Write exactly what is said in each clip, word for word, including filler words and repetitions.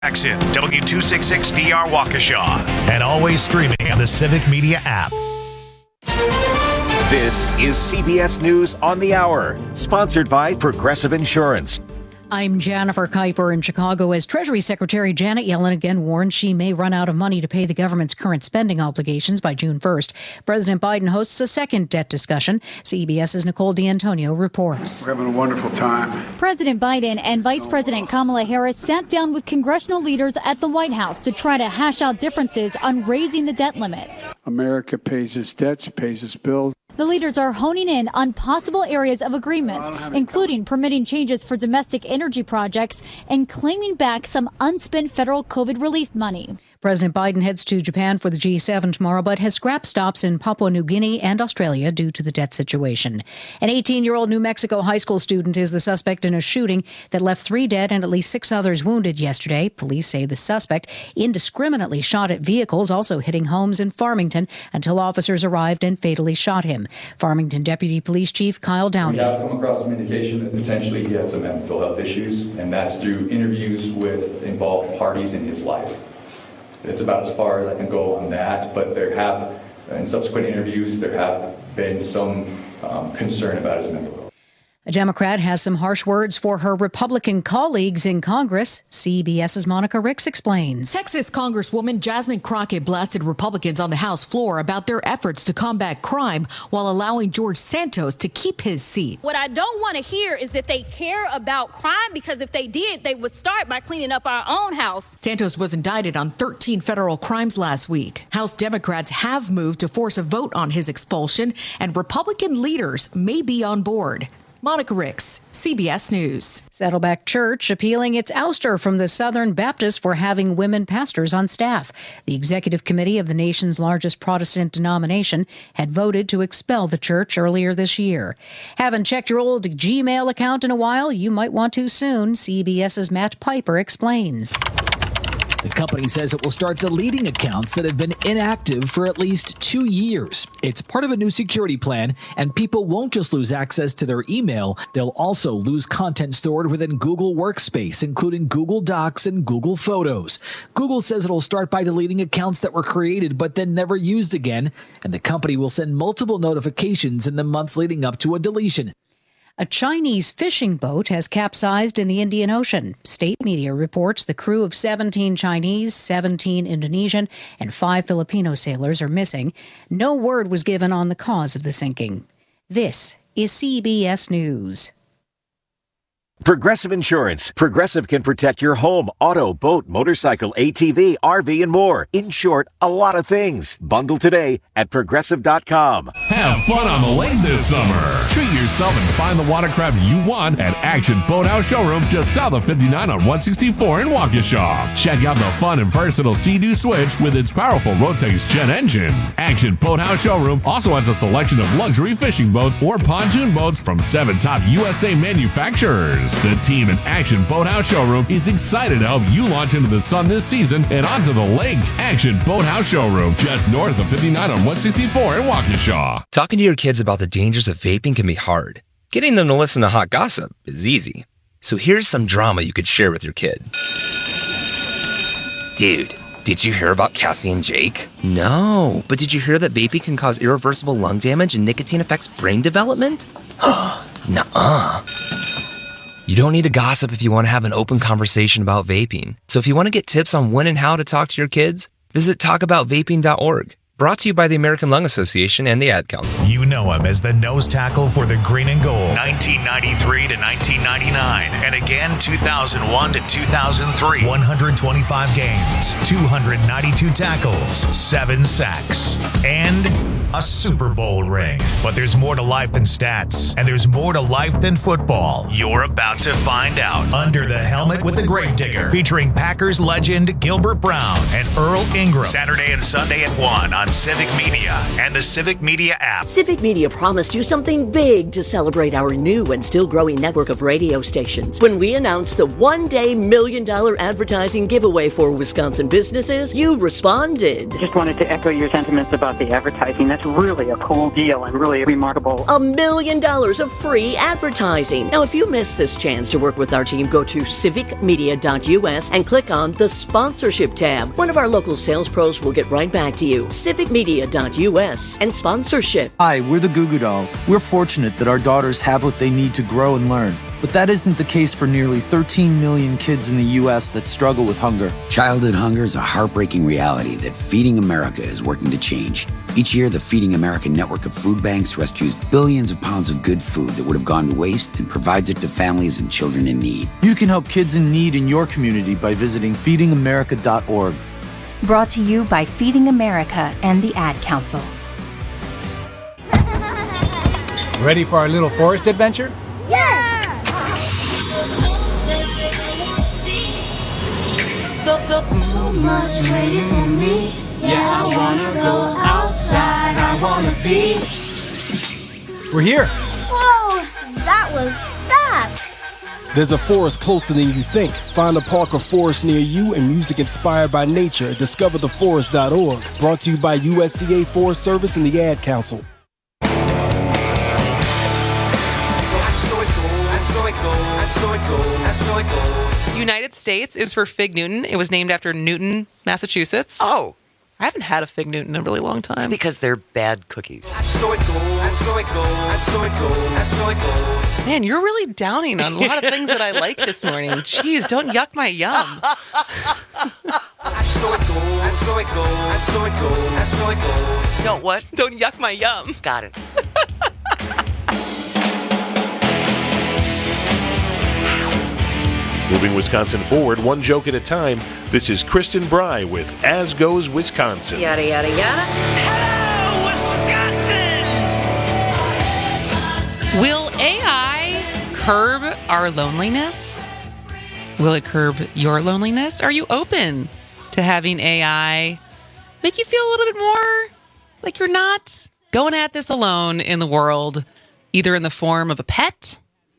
Jackson, W two sixty-six D R Waukesha, and always streaming on the Civic Media app. This is C B S News on the Hour, sponsored by Progressive Insurance. I'm Jennifer Kuiper in Chicago as Treasury Secretary Janet Yellen again warned she may run out of money to pay the government's current spending obligations by June first. President Biden hosts a second debt discussion. CBS's Nicole D'Antonio reports. We're having a wonderful time. President Biden and Vice President Kamala Harris sat down with congressional leaders at the White House to try to hash out differences on raising the debt limit. America pays its debts, pays its bills. The leaders are honing in on possible areas of agreement, including permitting changes for domestic energy projects and claiming back some unspent federal COVID relief money. President Biden heads to Japan for the G seven tomorrow, but has scrapped stops in Papua New Guinea and Australia due to the debt situation. An eighteen-year-old New Mexico high school student is the suspect in a shooting that left three dead and at least six others wounded yesterday. Police say the suspect indiscriminately shot at vehicles, also hitting homes in Farmington, until officers arrived and fatally shot him. Farmington Deputy Police Chief Kyle Downey. We have come across some indication that potentially he had some mental health issues, and that's through interviews with involved parties in his life. It's about as far as I can go on that, but there have, in subsequent interviews, there have been some um, concern about his mental health. A Democrat has some harsh words for her Republican colleagues in Congress. CBS's Monica Ricks explains. Texas Congresswoman Jasmine Crockett blasted Republicans on the House floor about their efforts to combat crime while allowing George Santos to keep his seat. What I don't want to hear is that they care about crime, because if they did, they would start by cleaning up our own house. Santos was indicted on thirteen federal crimes last week. House Democrats have moved to force a vote on his expulsion, and Republican leaders may be on board. Monica Ricks, C B S News. Saddleback Church appealing its ouster from the Southern Baptists for having women pastors on staff. The executive committee of the nation's largest Protestant denomination had voted to expel the church earlier this year. Haven't checked your old Gmail account in a while? You might want to soon. CBS's Matt Piper explains. The company says it will start deleting accounts that have been inactive for at least two years. It's part of a new security plan, and people won't just lose access to their email. They'll also lose content stored within Google Workspace, including Google Docs and Google Photos. Google says it'll start by deleting accounts that were created but then never used again, and the company will send multiple notifications in the months leading up to a deletion. A Chinese fishing boat has capsized in the Indian Ocean. State media reports the crew of seventeen Chinese, seventeen Indonesian, and five Filipino sailors are missing. No word was given on the cause of the sinking. This is C B S News. Progressive Insurance. Progressive can protect your home, auto, boat, motorcycle, A T V, R V, and more. In short, a lot of things. Bundle today at progressive dot com. Have fun on the lake this summer. Treat yourself and find the watercraft you want at Action Boathouse Showroom just south of fifty-nine on one sixty-four in Waukesha. Check out the fun and versatile Sea-Doo Switch with its powerful Rotax jet engine. Action Boathouse Showroom also has a selection of luxury fishing boats or pontoon boats from seven top U S A manufacturers. The team at Action Boathouse Showroom is excited to help you launch into the sun this season and onto the lake. Action Boathouse Showroom, just north of fifty-nine on one sixty-four in Waukesha. Talking to your kids about the dangers of vaping can be hard. Getting them to listen to hot gossip is easy. So here's some drama you could share with your kid. Dude, did you hear about Cassie and Jake? No, but did you hear that vaping can cause irreversible lung damage and nicotine affects brain development? Nuh-uh. You don't need to gossip if you want to have an open conversation about vaping. So if you want to get tips on when and how to talk to your kids, visit talk about vaping dot org. Brought to you by the American Lung Association and the Ad Council. You know him as the nose tackle for the Green and Gold, nineteen ninety-three to nineteen ninety-nine, and again two thousand one to two thousand three. one hundred twenty-five games, two hundred ninety-two tackles, seven sacks, and a Super Bowl ring. But there's more to life than stats, and there's more to life than football. You're about to find out. Under the Helmet with the Gravedigger, featuring Packers legend Gilbert Brown and Earl Ingram. Saturday and Sunday at one on on Civic Media and the Civic Media app. Civic Media promised you something big to celebrate our new and still growing network of radio stations. When we announced the one-day million dollar advertising giveaway for Wisconsin businesses, you responded. Just wanted to echo your sentiments about the advertising. That's really a cool deal and really remarkable. A million dollars of free advertising. Now, if you missed this chance to work with our team, go to civic media dot u s and click on the sponsorship tab. One of our local sales pros will get right back to you. civic media dot u s and sponsorship. Hi, we're the Goo Goo Dolls. We're fortunate that our daughters have what they need to grow and learn. But that isn't the case for nearly thirteen million kids in the U S that struggle with hunger. Childhood hunger is a heartbreaking reality that Feeding America is working to change. Each year, the Feeding America network of food banks rescues billions of pounds of good food that would have gone to waste and provides it to families and children in need. You can help kids in need in your community by visiting feeding america dot org. Brought to you by Feeding America and the Ad Council. Ready for our little forest adventure? Yes! So much waiting for me. Yeah, I wanna go outside. I wanna be. We're here. Whoa, that was fast. There's a forest closer than you think. Find a park or forest near you and music inspired by nature at discover the forest dot org. Brought to you by U S D A Forest Service and the Ad Council. United States is for Fig Newton. It was named after Newton, Massachusetts. Oh. I haven't had a Fig Newton in a really long time. It's because they're bad cookies. Man, you're really downing on a lot of things that I like this morning. Jeez, don't yuck my yum. Don't what? Don't yuck my yum. Got it. Moving Wisconsin forward, one joke at a time. This is Kristen Bry with As Goes Wisconsin. Yada, yada, yada. Hello, Wisconsin! Will A I curb our loneliness? Will it curb your loneliness? Are you open to having A I make you feel a little bit more like you're not going at this alone in the world, either in the form of a pet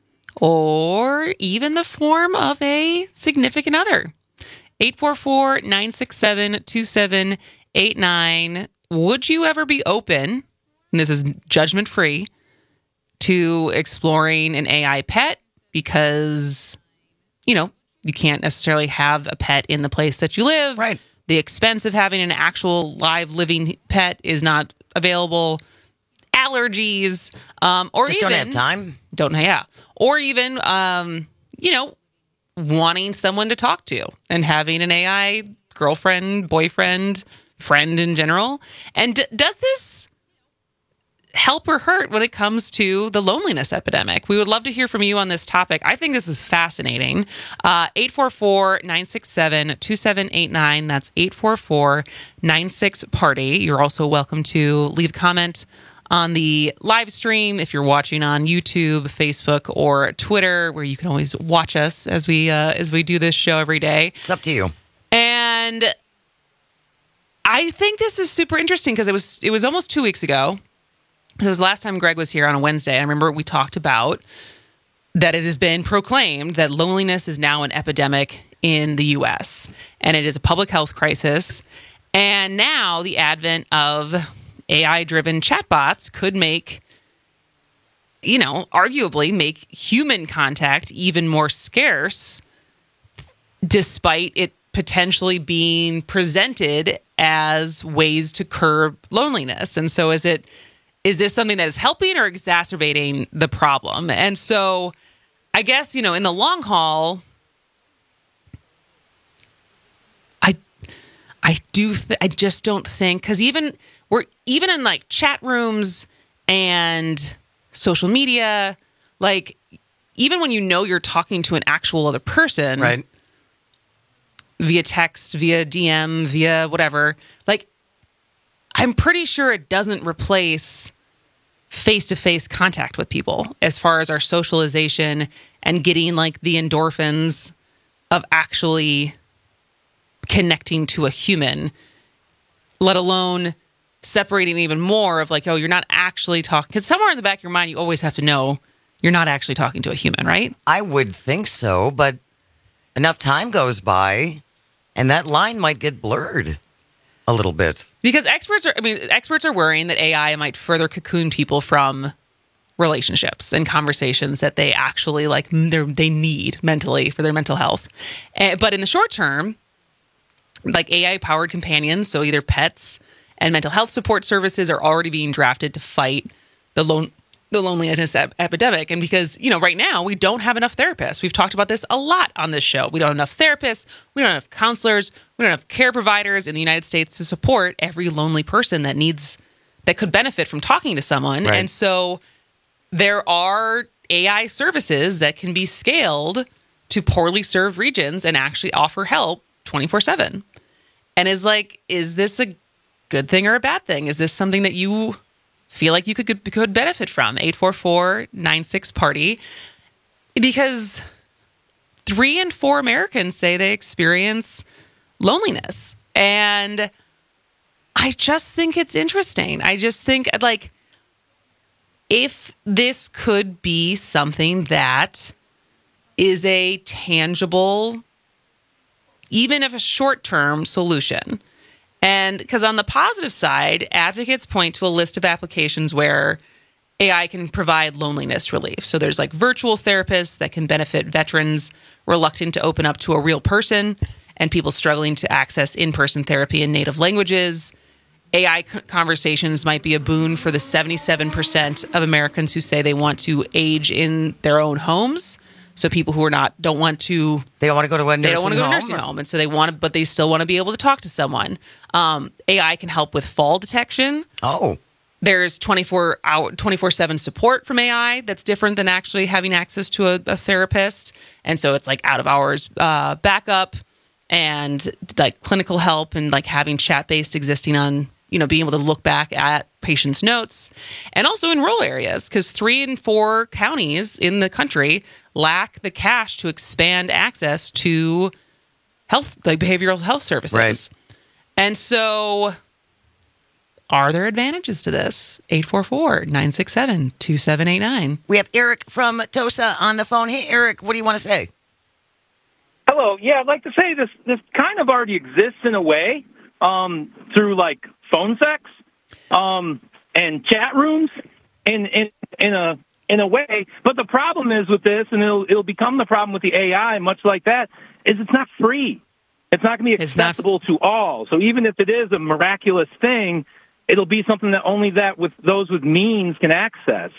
or even the form of a significant other? eight four four, nine six seven, two seven eight nine. Would you ever be open, and this is judgment-free, to exploring an A I pet? Because, you know, you can't necessarily have a pet in the place that you live. Right. The expense of having an actual live living pet is not available. Allergies, um, or Just even don't have time. Don't yeah, or even um, you know, wanting someone to talk to and having an A I girlfriend, boyfriend, friend in general. And d- does this help or hurt when it comes to the loneliness epidemic? We would love to hear from you on this topic. I think this is fascinating. Uh, eight four four, nine six seven, two seven eight nine. That's eight four four, nine six, party. You're also welcome to leave a comment on the live stream if you're watching on YouTube, Facebook, or Twitter, where you can always watch us as we uh, as we do this show every day. It's up to you. And I think this is super interesting because it was it was almost two weeks ago. It was the last time Greg was here on a Wednesday. I remember we talked about that it has been proclaimed that loneliness is now an epidemic in the U S, and it is a public health crisis. And now the advent of A I-driven chatbots could make, you know, arguably make human contact even more scarce, despite it potentially being presented as ways to curb loneliness. And so is it, is this something that is helping or exacerbating the problem? And so I guess, you know, in the long haul, I I do th- I just don't think, because even we're even in like chat rooms and social media, like even when you know you're talking to an actual other person, right, via text, via D M, via whatever, like I'm pretty sure it doesn't replace face-to-face contact with people as far as our socialization and getting like the endorphins of actually connecting to a human, let alone separating even more of like, oh, you're not actually talking. Because somewhere in the back of your mind, you always have to know you're not actually talking to a human, right? I would think so, but enough time goes by, and that line might get blurred a little bit. Because experts are, I mean, experts are worrying that A I might further cocoon people from relationships and conversations that they actually like, they need mentally for their mental health. Uh, but in the short term, like A I-powered companions, so either pets and mental health support services are already being drafted to fight the lone. the loneliness ep- epidemic. And because, you know, right now we don't have enough therapists. We've talked about this a lot on this show. We don't have enough therapists. We don't have enough counselors. We don't have care providers in the United States to support every lonely person that needs, that could benefit from talking to someone. Right. And so there are A I services that can be scaled to poorly served regions and actually offer help twenty-four seven. And is like, is this a good thing or a bad thing? Is this something that you feel like you could could benefit from? eight four four, nine six, party. Because three in four Americans say they experience loneliness. And I just think it's interesting. I just think, like, if this could be something that is a tangible, even if a short-term solution. And because on the positive side, advocates point to a list of applications where A I can provide loneliness relief. So there's like virtual therapists that can benefit veterans reluctant to open up to a real person and people struggling to access in-person therapy in native languages. A I conversations might be a boon for the seventy-seven percent of Americans who say they want to age in their own homes. So people who are not don't want to they don't want to go to a nursing home. They don't want to go to a nursing home, and so they want to, but they still want to be able to talk to someone. Um, A I can help with fall detection. Oh, there's twenty-four hour, twenty-four seven support from A I that's different than actually having access to a, a therapist, and so it's like out of hours uh, backup and like clinical help and like having chat based existing on. You know, being able to look back at patients' notes, and also in rural areas, because three and four counties in the country lack the cash to expand access to health, like behavioral health services. Right. And so, are there advantages to this? eight four four, nine six seven, two seven eight nine. We have Eric from Tosa on the phone. Hey, Eric, what do you want to say? Hello. Yeah, I'd like to say this. This kind of already exists in a way um, through like phone sex um, and chat rooms in, in in a in a way. But the problem is with this, and it'll it'll become the problem with the A I, much like that, is it's not free. It's not going to be accessible to all. So even if it is a miraculous thing, it'll be something that only that with those with means can access.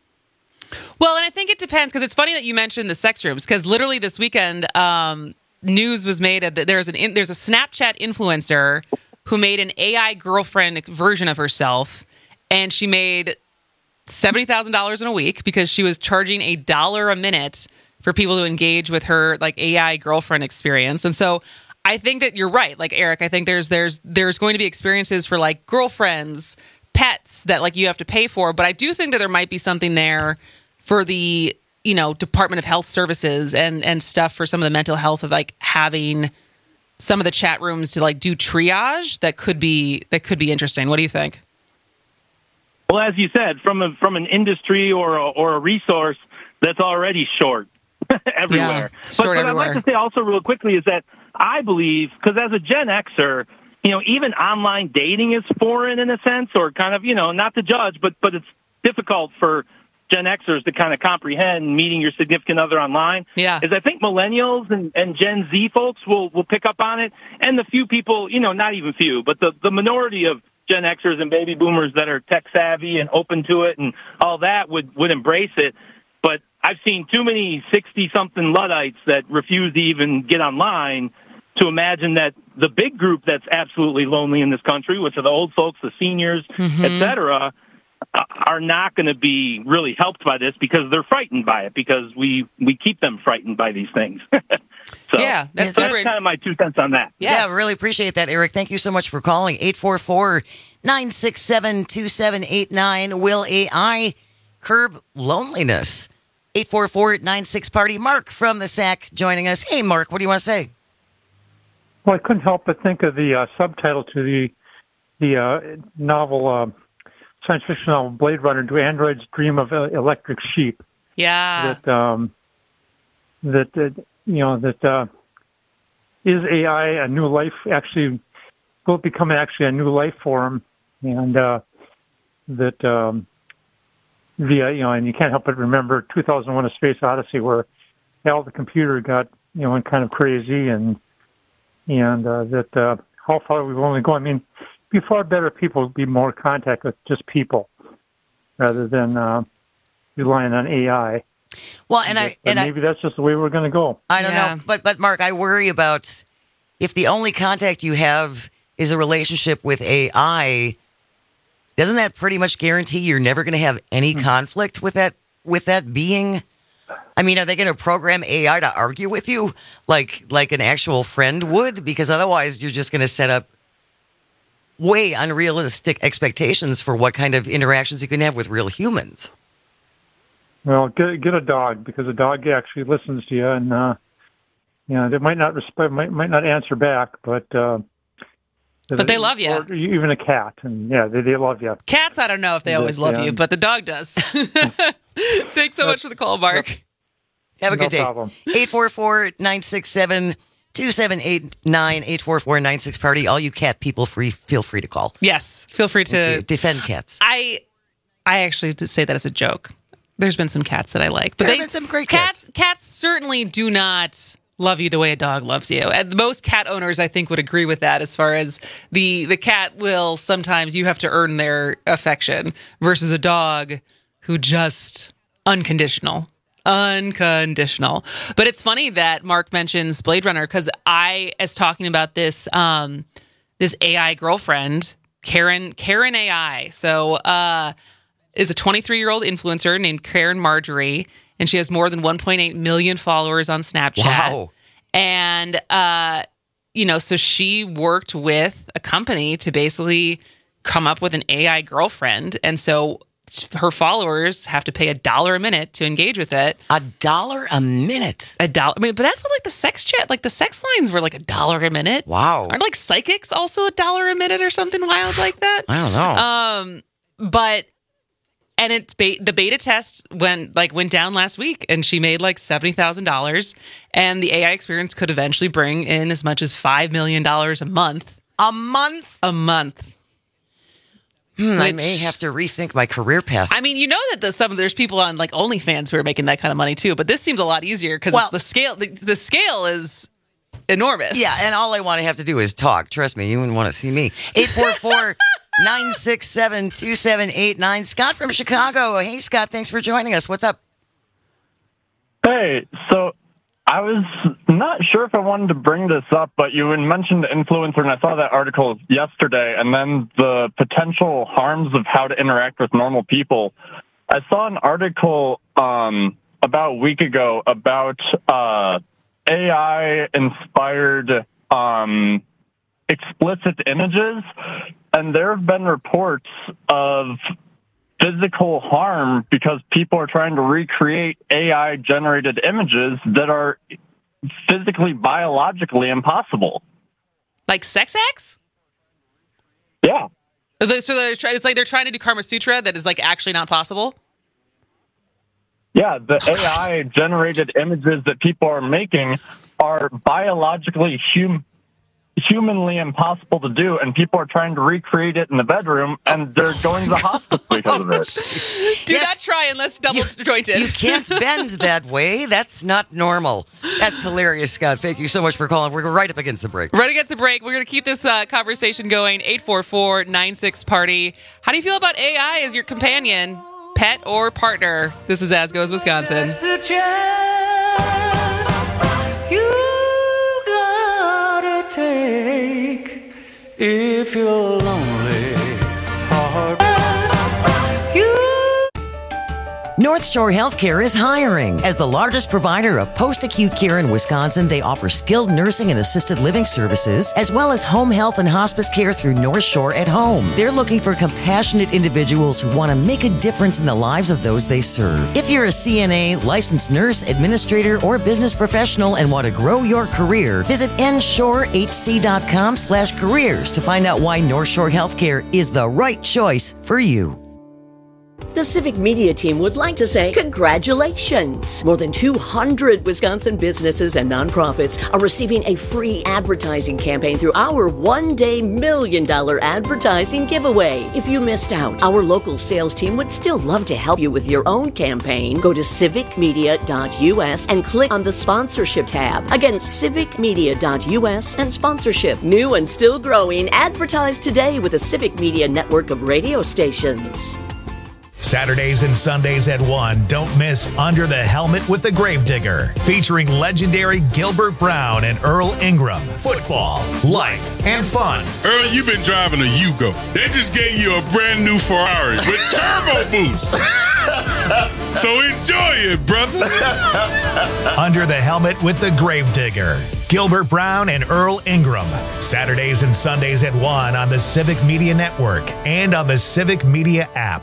Well, and I think it depends, because it's funny that you mentioned the sex rooms, because literally this weekend, um, news was made that there's an there's a Snapchat influencer who made an A I girlfriend version of herself, and she made seventy thousand dollars in a week because she was charging a dollar a minute for people to engage with her like A I girlfriend experience. And so I think that you're right. Like, Eric, I think there's there's there's going to be experiences for like girlfriends, pets that like you have to pay for. But I do think that there might be something there for the, you know, Department of Health Services and and stuff for some of the mental health of like having some of the chat rooms to like do triage that could be that could be interesting. What do you think? Well, as you said, from a, from an industry or a, or a resource that's already short everywhere. Yeah, but short what everywhere. I'd like to say also real quickly is that I believe, because as a Gen Xer, you know, even online dating is foreign in a sense, or kind of, you know, not to judge, but but it's difficult for Gen Xers to kind of comprehend meeting your significant other online. Yeah. Is I think millennials and, and Gen Z folks will, will pick up on it. And the few people, you know, not even few, but the, the minority of Gen Xers and baby boomers that are tech savvy and open to it and all that would, would embrace it. But I've seen too many sixty-something Luddites that refuse to even get online to imagine that the big group that's absolutely lonely in this country, which are the old folks, the seniors, Mm-hmm. et cetera, are not going to be really helped by this because they're frightened by it, because we, we keep them frightened by these things. So, yeah, that's, so that's kind of my two cents on that. Yeah, really appreciate that, Eric. Thank you so much for calling. eight four four, nine six seven, two seven eight nine. Will A I curb loneliness? eight four four, nine six, party. Mark from the S A C joining us. Hey, Mark, what do you want to say? Well, I couldn't help but think of the uh, subtitle to the the uh, novel, uh, science fiction novel Blade Runner, Do Androids Dream of uh, Electric Sheep? Yeah. That, um, that, uh, you know, that uh, is A I a new life, actually, will it become actually a new life form? And uh, that um, via, you know, and you can't help but remember two thousand one: A Space Odyssey, where Al the computer got, you know, went kind of crazy, and and uh, that uh, how far we've only gone. I mean, it'd be far better if people would be more in contact with just people rather than uh, relying on A I. Well, and I but and maybe I, that's just the way we're going to go. I don't know, but but Mark, I worry about if the only contact you have is a relationship with A I. Doesn't that pretty much guarantee you're never going to have any conflict with that with that being? I mean, are they going to program A I to argue with you like like an actual friend would? Because otherwise, you're just going to set up way unrealistic expectations for what kind of interactions you can have with real humans. Well, get get a dog, because a dog actually listens to you, and uh, you know, they might not respect, might might not answer back, but. Uh, But they love you. Or even a cat. And yeah, they, they love you. Cats, I don't know if they always love you, but the dog does. Thanks so much for the call, Mark. Have a No good day. problem. eight four four, nine six seven, two seven eight nine, eight four four, nine six party. All you cat people, free feel free to call. Yes, feel free to to defend cats. I I actually did say that as a joke. There's been some cats that I like, but There they have been some great cats. Cats certainly do not love you the way a dog loves you. And most cat owners, I think, would agree with that. As far as the the cat will sometimes you have to earn their affection versus a dog who just unconditional. Unconditional. But it's funny that Mark mentions Blade Runner, because I, as talking about this, um, this A I girlfriend, Karen, Karen A I. So, uh, is a twenty-three-year-old influencer named Karen Marjorie, and she has more than one point eight million followers on Snapchat. Wow. And, uh, you know, so she worked with a company to basically come up with an A I girlfriend. And so her followers have to pay a dollar a minute to engage with it. A dollar a minute? A dollar. I mean, but that's what like the sex chat, like the sex lines were like a dollar a minute. Wow. Aren't like psychics also a dollar a minute or something wild like that? I don't know. Um, but, and it's be- the beta test went like went down last week, and she made like seventy thousand dollars, and the A I experience could eventually bring in as much as five million dollars a month. A month? A month. Hmm, I Which- may have to rethink my career path. I mean, you know that the, some there's people on like OnlyFans who are making that kind of money too, but this seems a lot easier because Well- the scale the, the scale is enormous. Yeah, and all I want to have to do is talk. Trust me, you wouldn't want to see me. eight four four, nine six seven, two seven eight nine. Scott from Chicago. Hey, Scott, thanks for joining us. What's up? Hey, so I was not sure if I wanted to bring this up, but you had mentioned the influencer, and I saw that article yesterday, and then the potential harms of how to interact with normal people. I saw an article um, about a week ago about uh, A I-inspired um, explicit images, and there have been reports of physical harm because people are trying to recreate A I-generated images that are physically, biologically impossible. Like sex acts? Yeah. So they're try- it's like they're trying to do Karma Sutra that is like actually not possible? Yeah, the A I-generated images that people are making are biologically hum- humanly impossible to do, and people are trying to recreate it in the bedroom, and they're going to the hospital because of it. Do not try unless double jointed. You can't bend that way. That's not normal. That's hilarious, Scott. Thank you so much for calling. We're right up against the break. Right against the break. We're going to keep this uh, conversation going. eight four four, nine six party. How do you feel about A I as your companion, pet, or partner? This is As Goes Wisconsin. The chance you gotta take if you're lonely. Heart. You. North Shore Healthcare is hiring. As the largest provider of post-acute care in Wisconsin, they offer skilled nursing and assisted living services, as well as home health and hospice care through North Shore at Home. They're looking for compassionate individuals who want to make a difference in the lives of those they serve. If you're a C N A, licensed nurse, administrator, or business professional and want to grow your career, visit n shore h c dot com slash careers to find out why North Shore Healthcare is the right choice for you. The Civic Media team would like to say congratulations! More than two hundred Wisconsin businesses and nonprofits are receiving a free advertising campaign through our one-day million dollar advertising giveaway. If you missed out, our local sales team would still love to help you with your own campaign. Go to civic media dot u s and click on the sponsorship tab. Again, civic media dot u s and sponsorship. New and still growing, advertise today with the Civic Media network of radio stations. Saturdays and Sundays at one, don't miss Under the Helmet with the Gravedigger, featuring legendary Gilbert Brown and Earl Ingram. Football, life, and fun. Earl, you've been driving a Yugo. They just gave you a brand new Ferrari with turbo boost. So enjoy it, brother. Under the Helmet with the Gravedigger, Gilbert Brown and Earl Ingram. Saturdays and Sundays at one on the Civic Media Network and on the Civic Media app.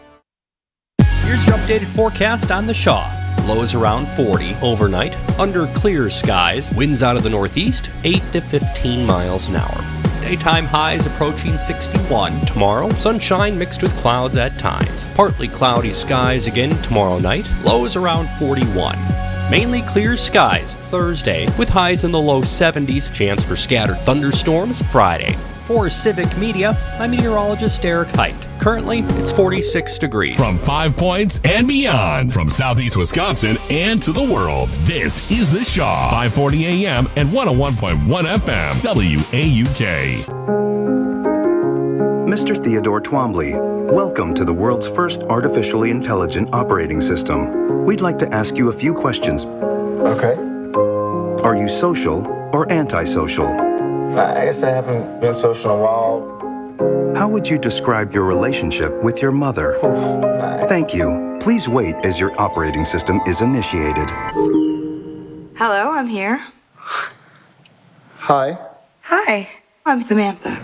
Here's your updated forecast on the Shaw. Lows around forty overnight, under clear skies, winds out of the northeast, eight to fifteen miles an hour. Daytime highs approaching sixty-one. Tomorrow, sunshine mixed with clouds at times. Partly cloudy skies again tomorrow night, lows around forty-one. Mainly clear skies Thursday, with highs in the low seventies, chance for scattered thunderstorms Friday. For Civic Media, I'm meteorologist Eric Height. Currently, it's forty-six degrees. From Five Points and beyond, from Southeast Wisconsin and to the world, this is The Shaw, five forty A M and one oh one point one F M, W A U K. Mister Theodore Twombly, welcome to the world's first artificially intelligent operating system. We'd like to ask you a few questions. Okay. Are you social or antisocial? I guess I haven't been social in a while. How would you describe your relationship with your mother? Thank you. Please wait as your operating system is initiated. Hello, I'm here. Hi. Hi, I'm Samantha.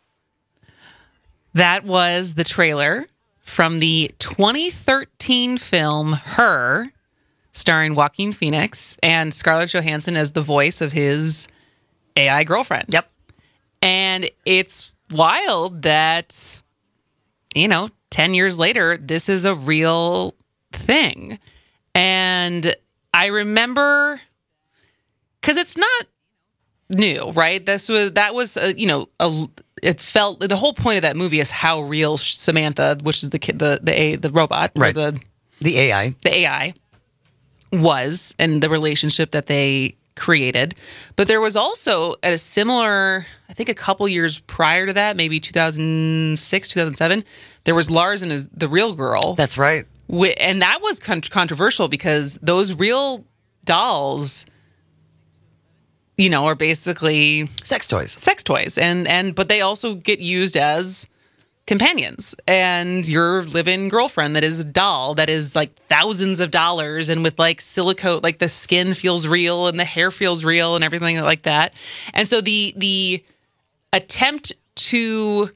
That was the trailer from the twenty thirteen film Her, starring Joaquin Phoenix and Scarlett Johansson as the voice of his A I girlfriend. Yep. And it's wild that, you know, ten years later, this is a real thing. And I remember, because it's not new, right? This was, that was, a, you know, a, it felt, the whole point of that movie is how real Samantha, which is the kid, the, the, a, the robot, right. the, the A I, the A I was, and the relationship that they created. But there was also a similar, I think a couple years prior to that, maybe two thousand six, two thousand seven, there was Lars and his, the real girl. That's right. And that was con- controversial because those real dolls, you know, are basically sex toys. Sex toys. And, and but they also get used as companions, and your live-in girlfriend that is a doll that is like thousands of dollars and with like silicone, like the skin feels real and the hair feels real and everything like that. And so the the attempt to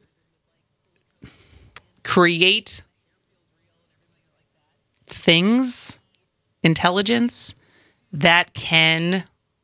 create things, intelligence that can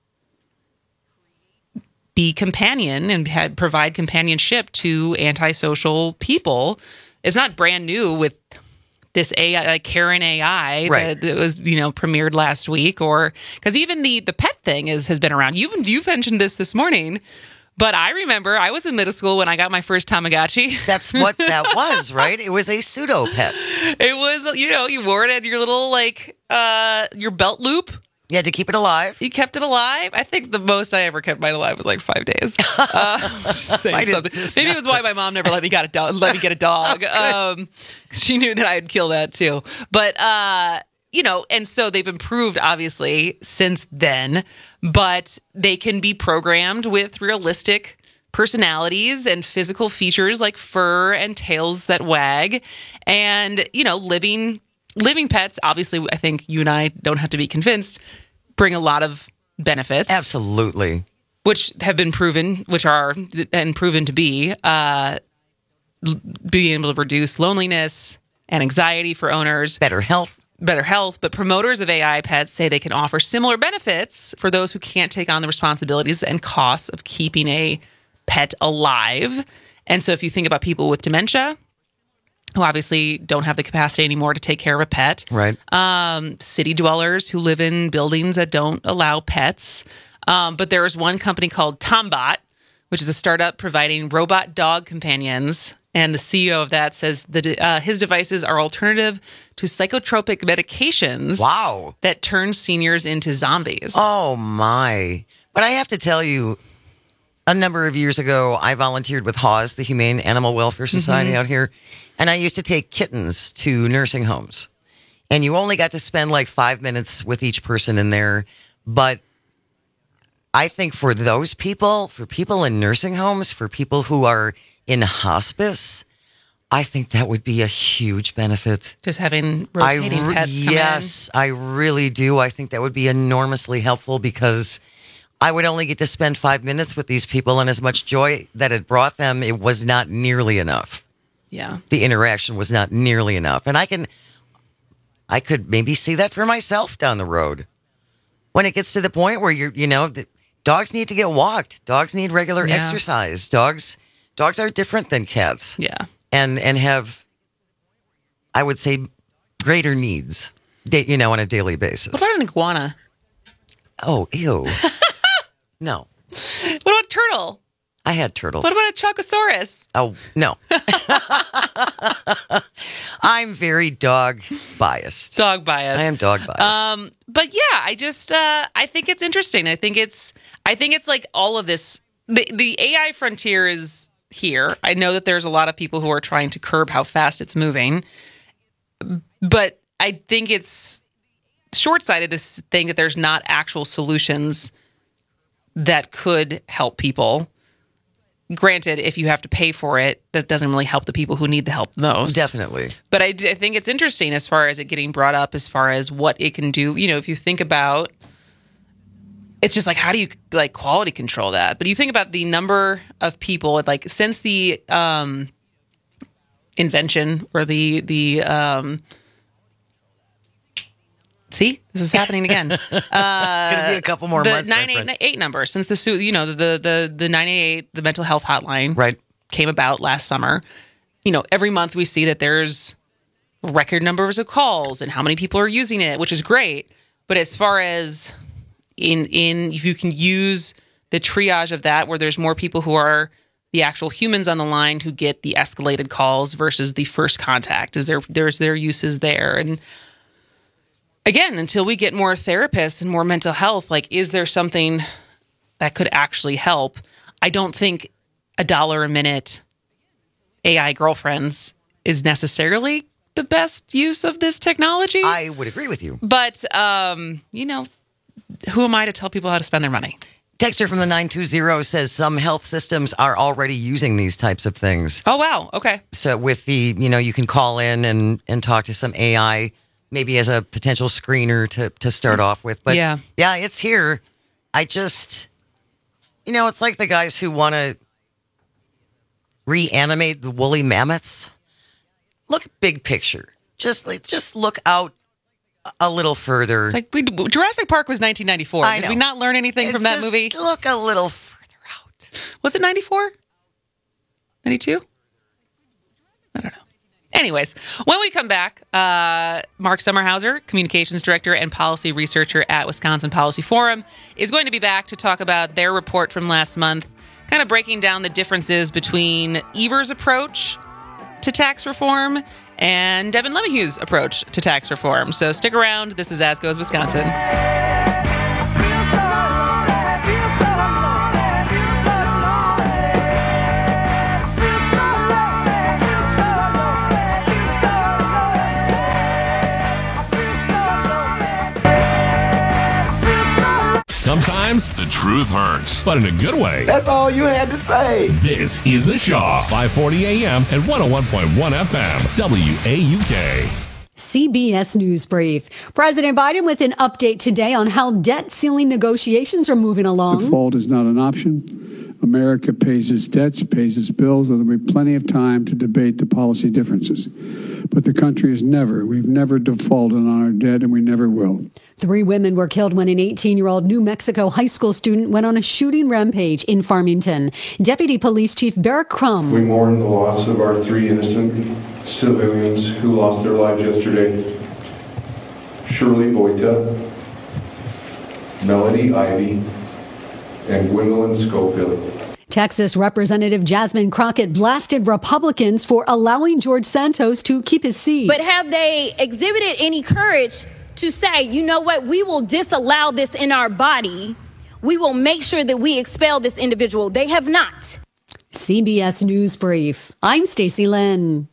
be companion and had, provide companionship to antisocial people is not brand new with this A I, like Karen A I, right. that, that was, you know, premiered last week, or because even the the pet thing is has been around. You you mentioned this this morning, but I remember I was in middle school when I got my first Tamagotchi. That's what that was, right? It was a pseudo pet. It was, you know, you wore it at your little like uh your belt loop. You had to keep it alive. You kept it alive. I think the most I ever kept mine alive was like five days. Uh, just saying something. Maybe it was why my mom never let me get a dog. Let me get a dog. Um, she knew that I'd kill that too. But uh, you know, and so they've improved obviously since then. But they can be programmed with realistic personalities and physical features like fur and tails that wag, and you know, living living pets, obviously, I think you and I don't have to be convinced, bring a lot of benefits. Absolutely. Which have been proven, which are and proven to be uh, being able to reduce loneliness and anxiety for owners. Better health. Better health. But promoters of A I pets say they can offer similar benefits for those who can't take on the responsibilities and costs of keeping a pet alive. And so if you think about people with dementia, who obviously don't have the capacity anymore to take care of a pet. Right. Um, city dwellers who live in buildings that don't allow pets. Um, but there is one company called Tombot, which is a startup providing robot dog companions. And the C E O of that says that uh, his devices are alternative to psychotropic medications. Wow. That turn seniors into zombies. Oh, my. But I have to tell you, a number of years ago, I volunteered with HAWS, the Humane Animal Welfare Society Mhm. out here. And I used to take kittens to nursing homes. And you only got to spend like five minutes with each person in there. But I think for those people, for people in nursing homes, for people who are in hospice, I think that would be a huge benefit. Just having rotating I re- pets come yes, I really do. I think that would be enormously helpful because I would only get to spend five minutes with these people, and as much joy that it brought them, it was not nearly enough. Yeah. The interaction was not nearly enough. And I can, I could maybe see that for myself down the road. When it gets to the point where you're, you know, the, dogs need to get walked. Dogs need regular Yeah. exercise. Dogs, dogs are different than cats. Yeah. And, and have, I would say, greater needs, da- you know, on a daily basis. What about an iguana? Oh, ew. No. What about a turtle? I had turtles. What about a Chocosaurus? Oh, no. I'm very dog biased. Dog biased. I am dog biased. Um, but yeah, I just uh, I think it's interesting. I think it's I think it's like all of this. The the A I frontier is here. I know that there's a lot of people who are trying to curb how fast it's moving, but I think it's short-sighted to think that there's not actual solutions that could help people. Granted, if you have to pay for it, that doesn't really help the people who need the help the most. Definitely. But I, do- I think it's interesting as far as it getting brought up, as far as what it can do. You know, if you think about, it's just like, how do you like quality control that? But you think about the number of people, like since the um, invention or the the um, see, this is happening again. Uh, it's going to be a couple more the months. nine eight eight number since the su- you know the the the nine eight eight the mental health hotline right came about last summer. You know, every month we see that there's record numbers of calls and how many people are using it, which is great. But as far as in in if you can use the triage of that, where there's more people who are the actual humans on the line who get the escalated calls versus the first contact, is there there's their uses there. And again, until we get more therapists and more mental health, like, is there something that could actually help? I don't think a dollar a minute A I girlfriends is necessarily the best use of this technology. I would agree with you. But, um, you know, who am I to tell people how to spend their money? Texter from the nine two zero says some health systems are already using these types of things. Oh, wow. Okay. So with the, you know, you can call in and, and talk to some A I maybe as a potential screener to, to start off with. But yeah. yeah, it's here. I just, you know, it's like the guys who want to reanimate the woolly mammoths. Look big picture. Just like, just look out a little further. It's like we, Jurassic Park was nineteen ninety-four. I Did know. we not learn anything It from that just movie? Look a little further out. Was it ninety-four? ninety-two? I don't know. Anyways, when we come back, uh, Mark Sommerhauser, Communications Director and Policy Researcher at Wisconsin Policy Forum, is going to be back to talk about their report from last month, kind of breaking down the differences between Evers' approach to tax reform and Devin Lemieux's approach to tax reform. So stick around. This is As Goes Wisconsin. Sometimes the truth hurts, but in a good way. That's all you had to say. This is The Shaw, five forty A M and one oh one point one F M, W A U K. C B S News Brief. President Biden with an update today on how debt ceiling negotiations are moving along. Default is not an option. America pays its debts, pays its bills, and there'll be plenty of time to debate the policy differences. But the country has never, we've never defaulted on our debt, and we never will. Three women were killed when an eighteen-year-old New Mexico high school student went on a shooting rampage in Farmington. Deputy Police Chief Barrett Crum. We mourn the loss of our three innocent civilians who lost their lives yesterday. Shirley Voita, Melody Ivy, and Gwendolyn Schofield. Texas Representative Jasmine Crockett blasted Republicans for allowing George Santos to keep his seat. But have they exhibited any courage to say, you know what, we will disallow this in our body. We will make sure that we expel this individual. They have not. C B S News Brief. I'm Stacey Lynn.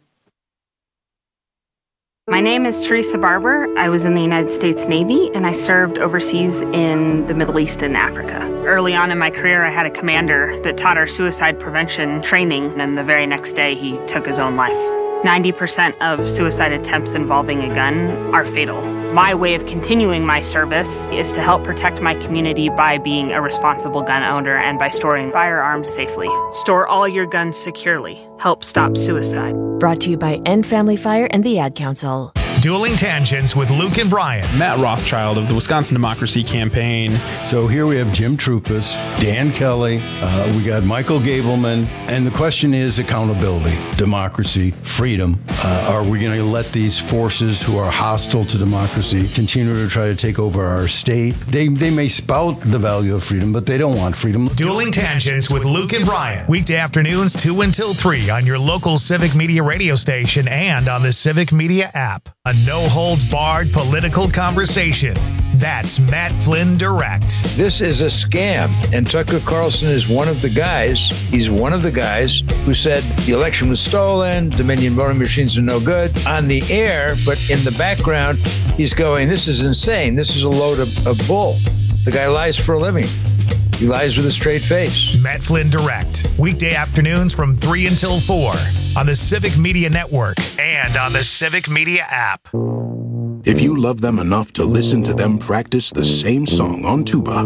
My name is Teresa Barber. I was in the United States Navy, and I served overseas in the Middle East and Africa. Early on in my career, I had a commander that taught our suicide prevention training, and the very next day, he took his own life. ninety percent of suicide attempts involving a gun are fatal. My way of continuing my service is to help protect my community by being a responsible gun owner and by storing firearms safely. Store all your guns securely. Help stop suicide. Brought to you by End Family Fire and the Ad Council. Dueling Tangents with Luke and Brian. Matt Rothschild of the Wisconsin Democracy Campaign. So here we have Jim Troupas, Dan Kelly, uh, we got Michael Gableman, and the question is accountability, democracy, freedom. Uh, are we going to let these forces who are hostile to democracy continue to try to take over our state? They, they may spout the value of freedom, but they don't want freedom. Dueling Tangents with Luke and Brian. Weekday afternoons two until three on your local Civic Media radio station and on the Civic Media app. A no-holds-barred political conversation. That's Matt Flynn Direct. This is a scam, and Tucker Carlson is one of the guys. He's one of the guys who said the election was stolen, Dominion voting machines are no good on the air, but in the background, he's going, this is insane. This is a load of, of bull. The guy lies for a living. He lies with a straight face. Matt Flynn Direct. Weekday afternoons from three until four on the Civic Media Network and on the Civic Media app. If you love them enough to listen to them practice the same song on tuba,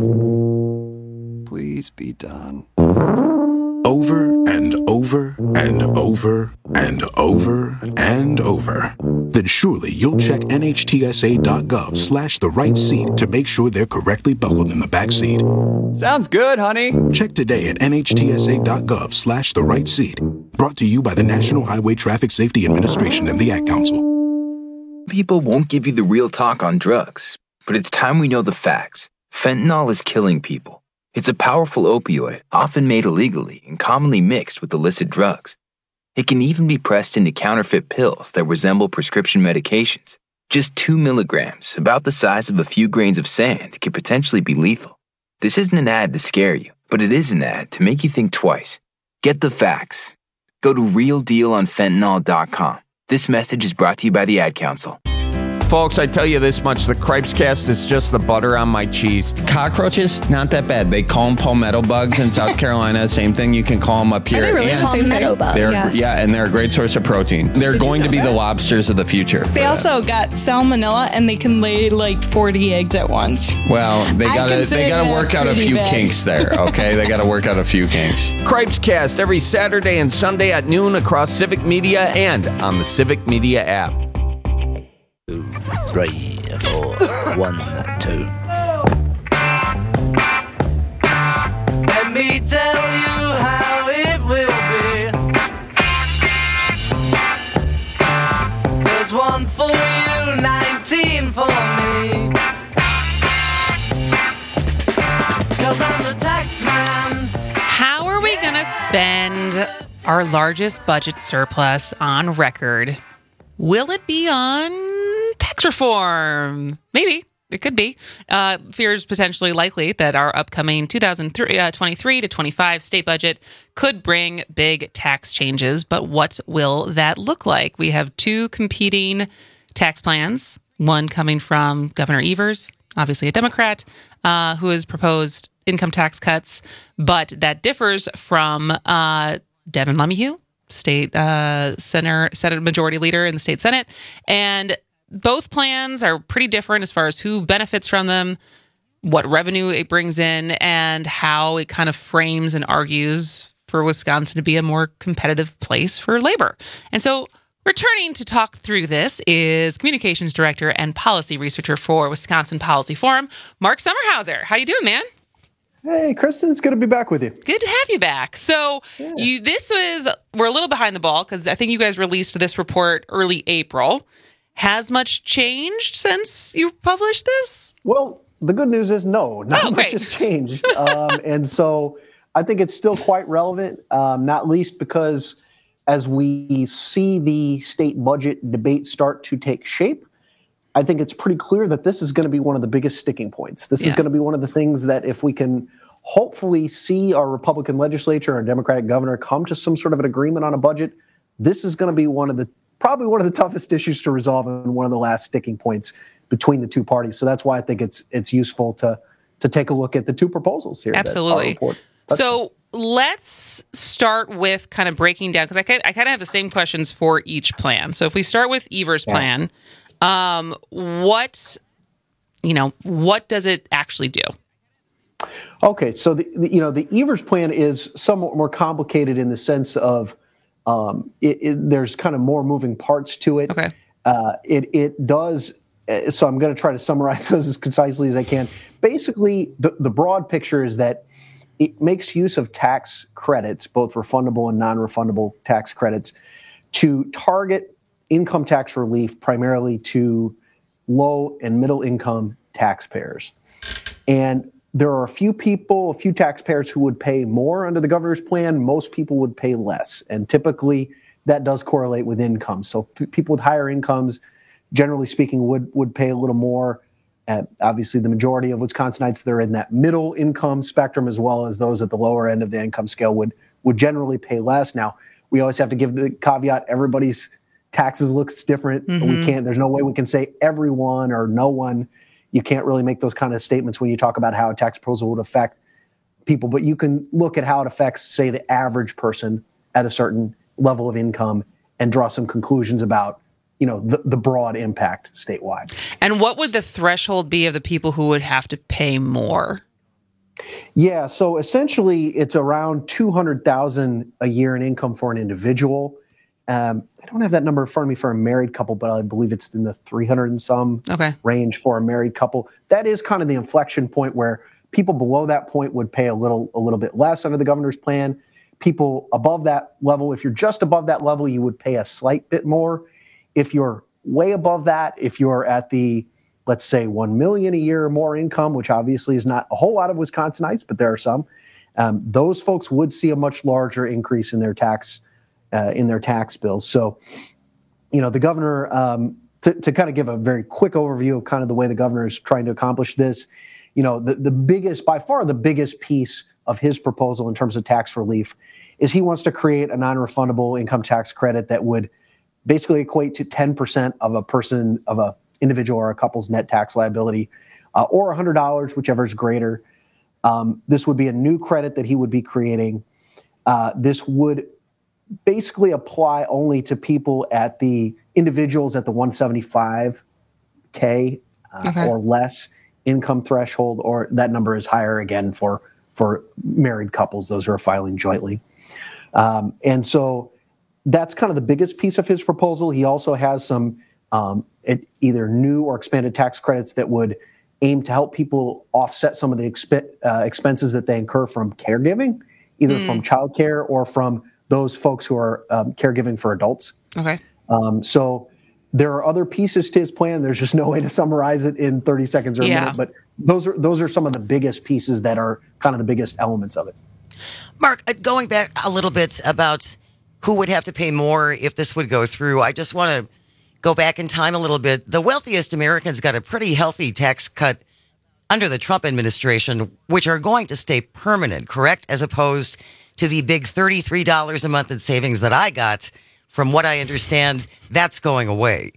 please be done. Over and over and over and over and over, then surely you'll check nhtsa.gov slash the right seat to make sure they're correctly buckled in the back seat. Sounds good, honey. Check today at nhtsa.gov slash the right seat. Brought to you by the National Highway Traffic Safety Administration and the Ad Council. People won't give you the real talk on drugs, but it's time we know the facts. Fentanyl is killing people. It's a powerful opioid, often made illegally and commonly mixed with illicit drugs. It can even be pressed into counterfeit pills that resemble prescription medications. Just two milligrams, about the size of a few grains of sand, can potentially be lethal. This isn't an ad to scare you, but it is an ad to make you think twice. Get the facts. Go to real deal on fentanyl dot com. This message is brought to you by the Ad Council. Folks, I tell you this much, the Cripes Cast is just the butter on my cheese. Cockroaches, not that bad. They call them palmetto bugs in South Carolina. Same thing, you can call them up here. Are they really and palmetto bugs? they're, Yes. Yeah, and they're a great source of protein. They're Did going you to be know the that? lobsters of the future. They also got salmonella, and they can lay like forty eggs at once. Well, they I gotta consider they gotta that work out a pretty few bad. kinks there, okay? They gotta work out a few kinks. Cripes Cast every Saturday and Sunday at noon across Civic Media and on the Civic Media app. Two, three, four, one, two. Let me tell you how it will be. There's one for you, nineteen for me. Cause I'm the tax man. How are we going to spend our largest budget surplus on record? Will it be on tax reform? Maybe. It could be. Uh, fears potentially likely that our upcoming two thousand twenty-three to twenty-five state budget could bring big tax changes, but what will that look like? We have two competing tax plans, one coming from Governor Evers, obviously a Democrat, uh, who has proposed income tax cuts, but that differs from uh, Devin LeMahieu, state uh, Senate, Senate Majority Leader in the state Senate, and both plans are pretty different as far as who benefits from them, what revenue it brings in, and how it kind of frames and argues for Wisconsin to be a more competitive place for labor. And so returning to talk through this is Communications Director and Policy Researcher for Wisconsin Policy Forum, Mark Sommerhauser. How you doing, man? Hey, Kristen, it's good to be back with you. Good to have you back. So yeah. you, this was, we're a little behind the ball because I think you guys released this report early April. Has much changed since you published this? Well, the good news is no, not oh, much has changed. um, and so I think it's still quite relevant, um, not least because as we see the state budget debate start to take shape, I think it's pretty clear that this is going to be one of the biggest sticking points. This yeah. is going to be one of the things that if we can hopefully see our Republican legislature, our Democratic governor come to some sort of an agreement on a budget, this is going to be one of the probably one of the toughest issues to resolve and one of the last sticking points between the two parties. So that's why I think it's it's useful to to take a look at the two proposals here. Absolutely. So let's start with kind of breaking down, because I kind I kind of have the same questions for each plan. So if we start with Evers' yeah. plan, um, what you know, what does it actually do? Okay, so the, the you know the Evers' plan is somewhat more complicated in the sense of um, it, it, there's kind of more moving parts to it. Okay, uh, it it does. Uh, so I'm going to try to summarize those as concisely as I can. Basically, the, the broad picture is that it makes use of tax credits, both refundable and non-refundable tax credits, to target income tax relief primarily to low and middle income taxpayers. And there are a few people, a few taxpayers who would pay more under the governor's plan. Most people would pay less. And typically that does correlate with income. So p- people with higher incomes, generally speaking, would, would pay a little more. Uh, obviously, the majority of Wisconsinites, they're in that middle income spectrum, as well as those at the lower end of the income scale would, would generally pay less. Now, we always have to give the caveat, everybody's taxes looks different. Mm-hmm. We can't, there's no way we can say everyone or no one. You can't really make those kind of statements when you talk about how a tax proposal would affect people, but you can look at how it affects, say, the average person at a certain level of income and draw some conclusions about, you know, the, the broad impact statewide. And what would the threshold be of the people who would have to pay more? Yeah, so essentially it's around two hundred thousand dollars a year in income for an individual. Um, I don't have that number in front of me for a married couple, but I believe it's in the three hundred and some okay. range for a married couple. That is kind of the inflection point where people below that point would pay a little, a little bit less under the governor's plan. People above that level, if you're just above that level, you would pay a slight bit more. If you're way above that, if you're at the, let's say, one million dollars a year or more income, which obviously is not a whole lot of Wisconsinites, but there are some, um, those folks would see a much larger increase in their tax uh, in their tax bills. So, you know, the governor, um, to, to kind of give a very quick overview of kind of the way the governor is trying to accomplish this, you know, the, the biggest, by far the biggest piece of his proposal in terms of tax relief is he wants to create a non-refundable income tax credit that would basically equate to ten percent of a person, of a individual or a couple's net tax liability, uh, or one hundred dollars, whichever is greater. Um, this would be a new credit that he would be creating. Uh, this would basically apply only to people at the individuals at the one hundred seventy-five K uh, okay. or less income threshold, or that number is higher again for, for married couples, those who are filing jointly. Um, and so that's kind of the biggest piece of his proposal. He also has some um, it, either new or expanded tax credits that would aim to help people offset some of the exp- uh, expenses that they incur from caregiving, either mm. from childcare or from those folks who are um, caregiving for adults. Okay. Um, so there are other pieces to his plan. There's just no way to summarize it in thirty seconds or a yeah. minute, but those are those are some of the biggest pieces that are kind of the biggest elements of it. Mark, uh, going back a little bit about who would have to pay more if this would go through, I just want to go back in time a little bit. The wealthiest Americans got a pretty healthy tax cut under the Trump administration, which are going to stay permanent, correct? As opposed to the big thirty-three dollars a month in savings that I got. From what I understand, that's going away.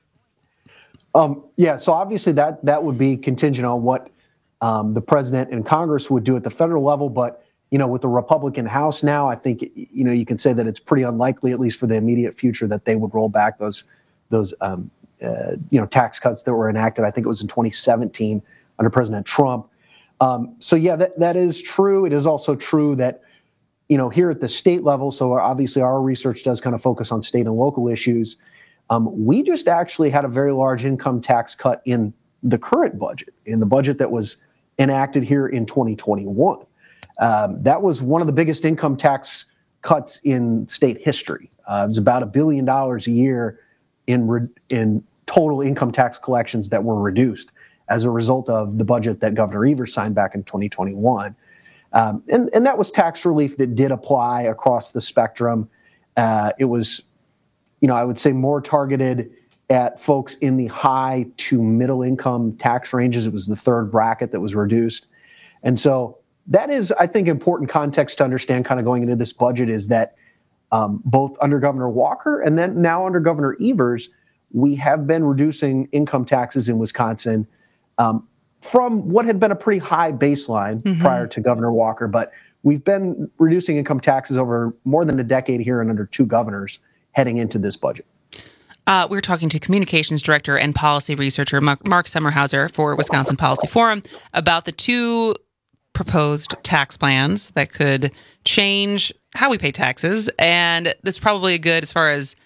Um, yeah, so obviously that that would be contingent on what um, the president and Congress would do at the federal level. But, you know, with the Republican House now, I think, you know, you can say that it's pretty unlikely, at least for the immediate future, that they would roll back those those um, uh, you know, tax cuts that were enacted. I think it was in twenty seventeen under President Trump. Um, so yeah, that, that is true. It is also true that, you know, here at the state level, so obviously our research does kind of focus on state and local issues. Um, we just actually had a very large income tax cut in the current budget, in the budget that was enacted here in twenty twenty-one. Um, that was one of the biggest income tax cuts in state history. Uh, it was about a billion dollars a year in re- in total income tax collections that were reduced as a result of the budget that Governor Evers signed back in twenty twenty-one. Um, and, and that was tax relief that did apply across the spectrum. Uh, it was, you know, I would say more targeted at folks in the high to middle income tax ranges. It was the third bracket that was reduced. And so that is, I think, important context to understand kind of going into this budget is that um, both under Governor Walker and then now under Governor Evers, we have been reducing income taxes in Wisconsin um, from what had been a pretty high baseline mm-hmm. prior to Governor Walker. But we've been reducing income taxes over more than a decade here and under two governors heading into this budget. Uh, we're talking to communications director and policy researcher Mark, Mark Sommerhauser for Wisconsin Policy Forum about the two proposed tax plans that could change how we pay taxes. And that's probably good as far as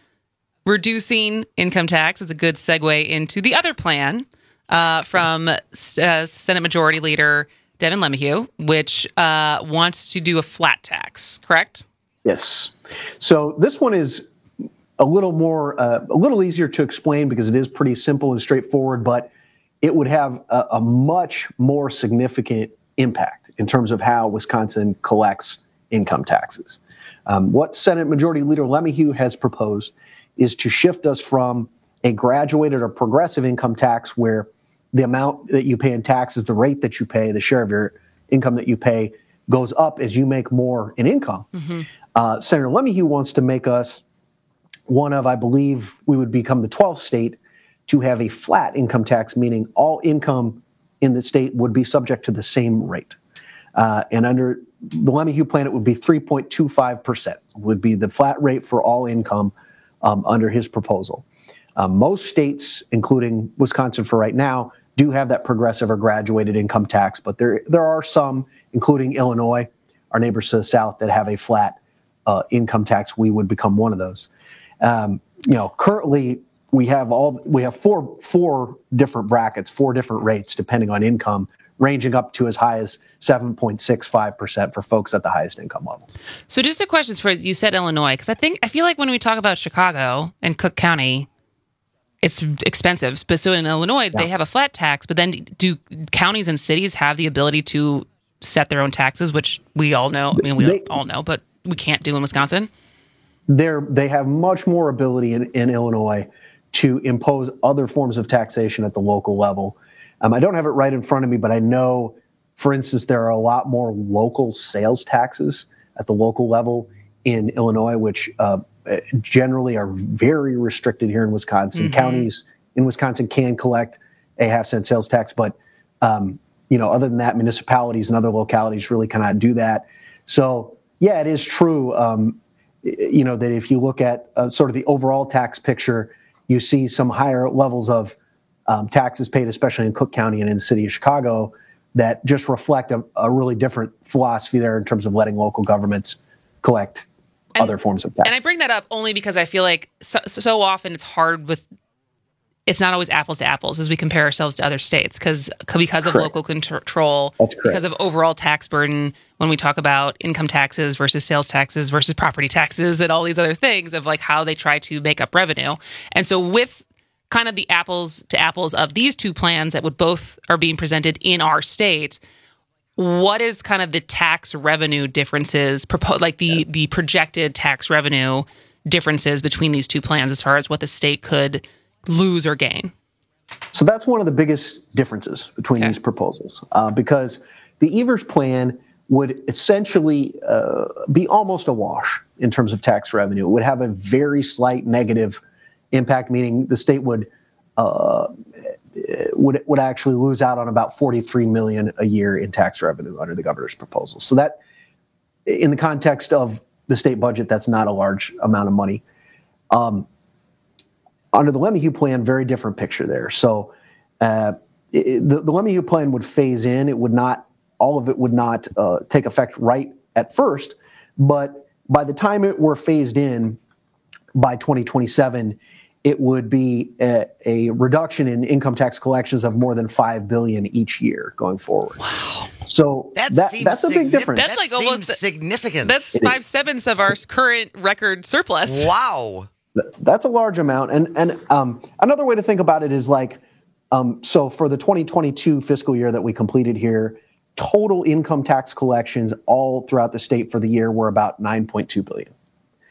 reducing income tax is a good segue into the other plan uh, from uh, Senate Majority Leader Devin LeMahieu, which uh, wants to do a flat tax, correct? Yes. So this one is a little more, uh, a little easier to explain because it is pretty simple and straightforward, but it would have a, a much more significant impact in terms of how Wisconsin collects income taxes. Um, what Senate Majority Leader LeMahieu has proposed is to shift us from a graduated or progressive income tax where the amount that you pay in taxes, the rate that you pay, the share of your income that you pay goes up as you make more in income. Mm-hmm. Uh, Senator LeMahieu wants to make us one of, I believe, we would become the twelfth state to have a flat income tax, meaning all income in the state would be subject to the same rate. Uh, and under the LeMahieu plan, it would be three point two five percent would be the flat rate for all income um, under his proposal. Um, most states, including Wisconsin for right now, do have that progressive or graduated income tax, but there there are some, including Illinois, our neighbors to the south, that have a flat uh, income tax. We would become one of those. Um, you know, currently we have all we have four four different brackets, four different rates depending on income, ranging up to as high as seven point six five percent for folks at the highest income level. So just a question for you said Illinois, because I think I feel like when we talk about Chicago and Cook County, it's expensive. But so in Illinois, yeah. they have a flat tax, but then do counties and cities have the ability to set their own taxes, which we all know. I mean, we they, all know, but we can't do in Wisconsin? They're, they have much more ability in, in Illinois to impose other forms of taxation at the local level. Um, I don't have it right in front of me, but I know, for instance, there are a lot more local sales taxes at the local level in Illinois, which uh, generally are very restricted here in Wisconsin. Mm-hmm. Counties in Wisconsin can collect a half cent sales tax, but um, you know, other than that, municipalities and other localities really cannot do that. So, yeah, it is true. Um, you know, that if you look at uh, sort of the overall tax picture, you see some higher levels of um, taxes paid, especially in Cook County and in the city of Chicago, that just reflect a, a really different philosophy there in terms of letting local governments collect and, other forms of tax. And I bring that up only because I feel like so, so often it's hard with, it's not always apples to apples as we compare ourselves to other states because because of correct. local control, That's correct. because of overall tax burden when we talk about income taxes versus sales taxes versus property taxes and all these other things of like how they try to make up revenue. And so with kind of the apples to apples of these two plans that would both are being presented in our state, what is kind of the tax revenue differences, like the, yeah. the projected tax revenue differences between these two plans as far as what the state could lose or gain? So that's one of the biggest differences between okay. these proposals, uh, because the Evers plan would essentially uh, be almost a wash in terms of tax revenue. It would have a very slight negative impact, meaning the state would uh, would would actually lose out on about forty-three million dollars a year in tax revenue under the governor's proposal. So that, in the context of the state budget, that's not a large amount of money. Um, under the Lemmyhugh plan, very different picture there. So uh, it, the, the Lemmyhugh plan would phase in. It would not, all of it would not uh, take effect right at first, but by the time it were phased in by twenty twenty-seven, it would be a, a reduction in income tax collections of more than five billion dollars each year going forward. Wow. So that that, seems that's a big difference. That's like that almost significant. That's It five is. sevenths of our current record surplus. Wow. That's a large amount. And and um, another way to think about it is like, um, so for the twenty twenty-two fiscal year that we completed here, total income tax collections all throughout the state for the year were about nine point two billion dollars.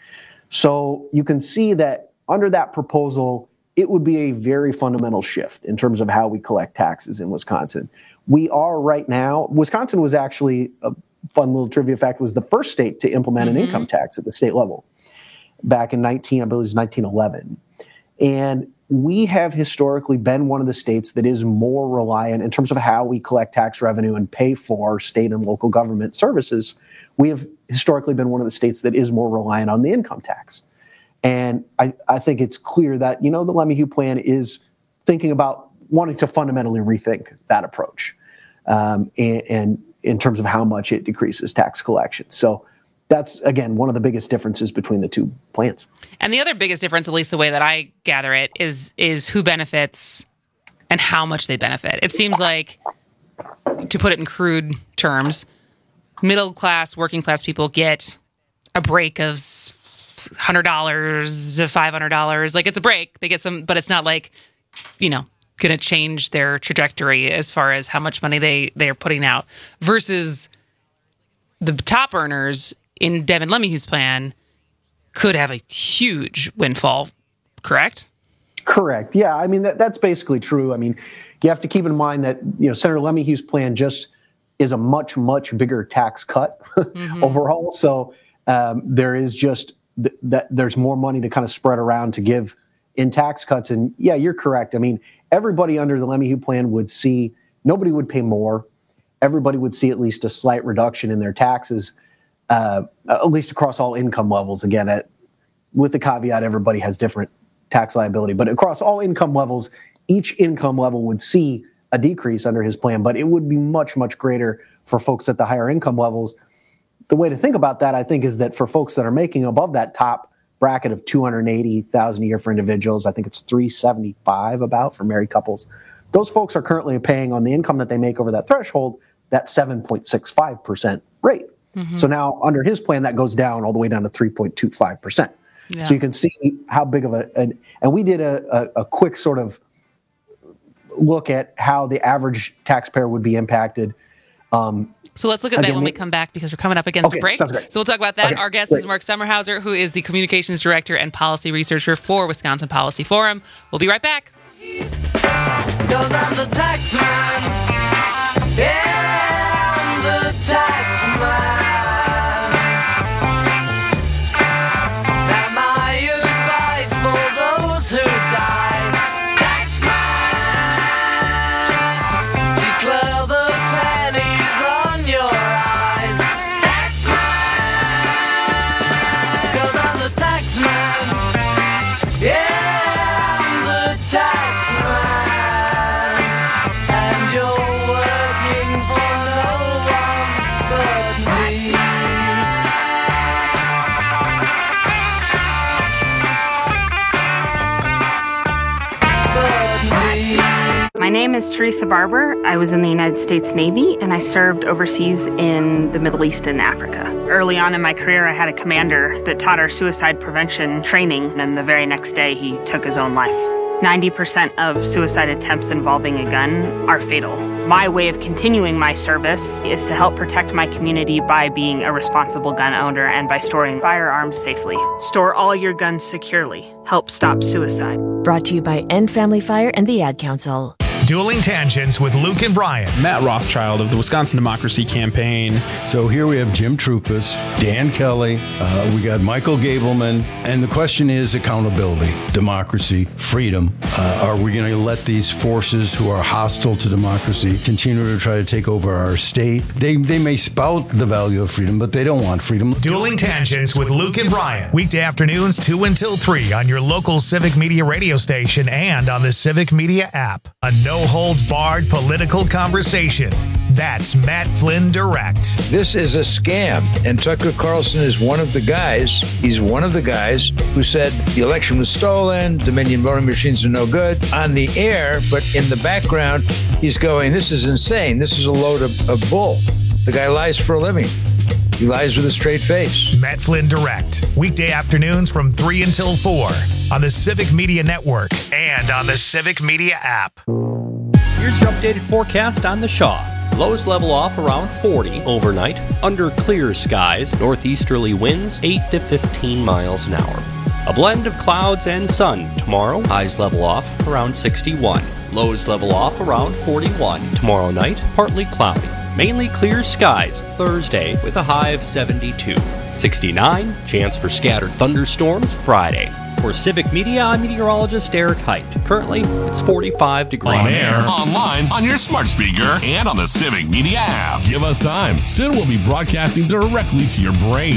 So you can see that under that proposal, it would be a very fundamental shift in terms of how we collect taxes in Wisconsin. We are right now, Wisconsin was actually, a fun little trivia fact, was the first state to implement mm-hmm. an income tax at the state level back in nineteen, I believe it was nineteen eleven. And we have historically been one of the states that is more reliant in terms of how we collect tax revenue and pay for state and local government services. We have historically been one of the states that is more reliant on the income tax. And I, I think it's clear that, you know, the Lemmyhugh plan is thinking about wanting to fundamentally rethink that approach um, and, and in terms of how much it decreases tax collection. So that's, again, one of the biggest differences between the two plans. And the other biggest difference, at least the way that I gather it, is is who benefits and how much they benefit. It seems like, to put it in crude terms, middle class, working class people get a break of one hundred dollars to five hundred dollars. Like, it's a break. They get some, but it's not like, you know, going to change their trajectory as far as how much money they, they are putting out. Versus the top earners in Devin Lemmyhugh's plan could have a huge windfall, correct? Correct. Yeah, I mean, that, that's basically true. I mean, you have to keep in mind that, you know, Senator Lemmyhugh's plan just is a much, much bigger tax cut mm-hmm. overall. So um, there is just th- that there's more money to kind of spread around to give in tax cuts. And yeah, you're correct. I mean, everybody under the Lemmyhugh plan would see, nobody would pay more. Everybody would see at least a slight reduction in their taxes, uh, at least across all income levels. Again, at, with the caveat, everybody has different tax liability, but across all income levels, each income level would see a decrease under his plan, but it would be much, much greater for folks at the higher income levels. The way to think about that, I think, is that for folks that are making above that top bracket of two hundred eighty thousand dollars a year for individuals, I think it's three hundred seventy-five thousand dollars about for married couples. Those folks are currently paying on the income that they make over that threshold, that seven point six five percent rate. Mm-hmm. So now under his plan, that goes down all the way down to three point two five percent. Yeah. So you can see how big of a, an, and we did a, a, a quick sort of look at how the average taxpayer would be impacted. Um, so let's look at again, that when we come back, because we're coming up against okay, a break. So we'll talk about that. Okay, Our guest great. is Mark Sommerhauser, who is the Communications Director and Policy Researcher for Wisconsin Policy Forum. We'll be right back. Cause I'm the tax man. Yeah, I'm the tax man. Now my advice for those who die. Tax man. Declare the pennies on your eyes. Tax man. Cause I'm the tax man. Yeah, I'm the tax man. And you're working for no one but me. But me. My name is Teresa Barber. I was in the United States Navy, and I served overseas in the Middle East and Africa. Early on in my career, I had a commander that taught our suicide prevention training, and the very next day, he took his own life. ninety percent of suicide attempts involving a gun are fatal. My way of continuing my service is to help protect my community by being a responsible gun owner and by storing firearms safely. Store all your guns securely. Help stop suicide. Brought to you by End Family Fire and the Ad Council. Dueling Tangents with Luke and Brian. Matt Rothschild of the Wisconsin Democracy Campaign. So here we have Jim Trupus, Dan Kelly, uh, we got Michael Gableman, and the question is accountability, democracy, freedom. Uh, are we going to let these forces who are hostile to democracy continue to try to take over our state? They, they may spout the value of freedom, but they don't want freedom. Dueling Tangents with Luke and Brian. Weekday afternoons two until three on your local Civic Media radio station and on the Civic Media app. A no-holds-barred political conversation. That's Matt Flynn Direct. This is a scam, and Tucker Carlson is one of the guys. He's one of the guys who said the election was stolen, Dominion voting machines are no good on the air, but in the background, he's going, this is insane. This is a load of, of bull. The guy lies for a living. He lies with a straight face. Matt Flynn Direct. Weekday afternoons from three until four on the Civic Media Network and on the Civic Media app. Here's your updated forecast on the Shaw. Lows level off around forty overnight. Under clear skies, northeasterly winds eight to fifteen miles an hour. A blend of clouds and sun tomorrow. Highs level off around sixty-one. Lows level off around forty-one. Tomorrow night, partly cloudy. Mainly clear skies Thursday with a high of seventy-two. sixty-nine, chance for scattered thunderstorms Friday. For Civic Media, I'm meteorologist Eric Height. Currently, it's forty-five degrees. On air, online, on your smart speaker, and on the Civic Media app. Give us time. Soon we'll be broadcasting directly to your brain.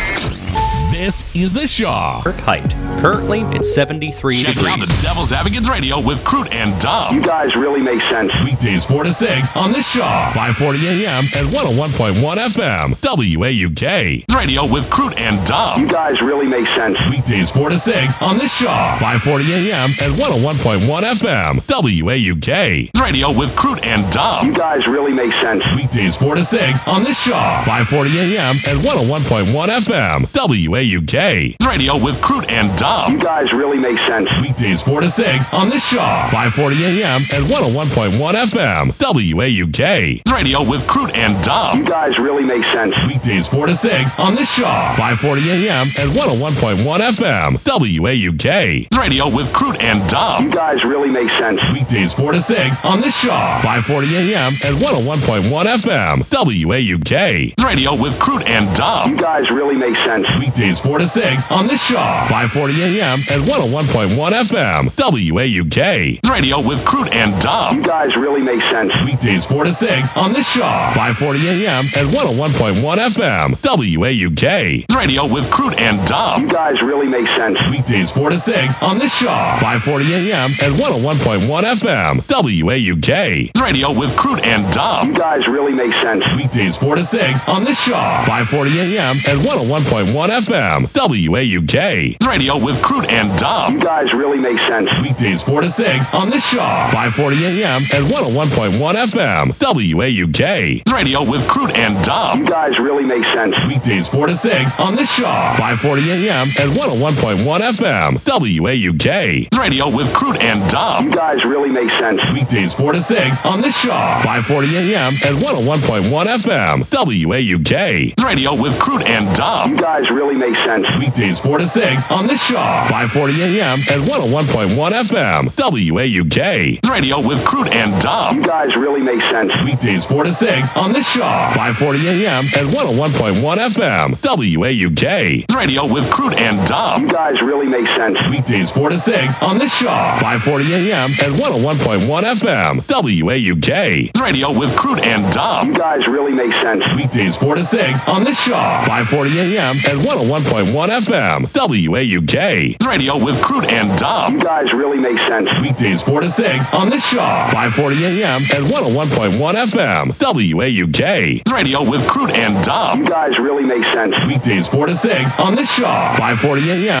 This is The Shaw. Eric Height. Currently, it's seventy-three Check degrees. out the Devil's Advocates Radio with Crute and Dumb. You guys really make sense. Weekdays four to six on The Shaw. five forty a.m. and one oh one point one F M. W A U K. Radio with Crute and Dumb. You guys really make sense. Weekdays four to six on The Shaw. five forty a.m. and one oh one point one F M. W A U K. Radio with Crute and Dumb. You guys really make sense. Weekdays four to six on The Shaw. five forty a.m. and one oh one point one F M. W A U K. Radio with Crute and Dumb. You guys really make sense. Weekdays four to six on The Shaw. five forty a.m. and one oh one point one F M. W A U K. Radio with Crute and Dumb. You guys really make sense. Weekdays four to six on The Shaw. five forty a.m. and one oh one point one F M. W A U K. Radio with Crute and Dumb. You guys really make sense. Weekdays four to six on The Shaw. five forty a.m. and one oh one point one F M. W A U K. Radio with Crute and Dumb. You guys really make sense. Weekdays four to six on The Shaw. five forty a.m. and one oh one point one F M. W A U K. Radio with Crute and Dumb. You guys really make sense. Weekdays four to six on The Shaw. five forty a.m. and one oh one point one F M. W A U K. Radio with Crute and Dumb. You guys really make sense. Weekdays four to six on The Shaw. five forty a.m. and one oh one point one F M. W A U K. Radio with Crute and Dumb. You guys really make sense. Weekdays four to six on The Shaw. five forty a.m. and one oh one point one F M. W A U K. Radio with Crute and Dumb. You guys really make sense. Weekdays four to six on The Shaw. five forty a.m. and one oh one point one F M. W A U K. Radio with Crute and Dumb. You guys really make sense. Weekdays four to six on The Shaw. five forty a.m. and one oh one point one F M. W A U K. Radio with Crute and Dumb. You guys really make sense. Weekdays four to six on The Shaw. five forty a.m. and one oh one point one F M. W A U K. Radio with Crute and Dumb. You guys really make sense. Weekdays four to six on The Shaw. five forty a.m. and one oh one point one F M. W A U K. Radio with Crute and Dumb. You guys really make sense. Weekdays four to six on The Shaw. five forty a.m. and one oh one point one F M. W A U K. Radio with Crute and Dumb. You guys really make sense. Weekdays four to six on The Shaw. five forty a.m. and one oh one point one F M. W A U K. Radio with Crute and Dumb. You guys really make sense. Weekdays four to six on The Shaw. five forty a.m. and one oh one point one F M. W A U K. Radio with Crute and Dumb. You guys really make sense. Weekdays four to six on The Shaw. five forty a.m. and one oh one point one F M. W A U K. Radio with Crute and Dumb. You guys really make sense. Weekdays four to six on The Shaw. five forty a.m.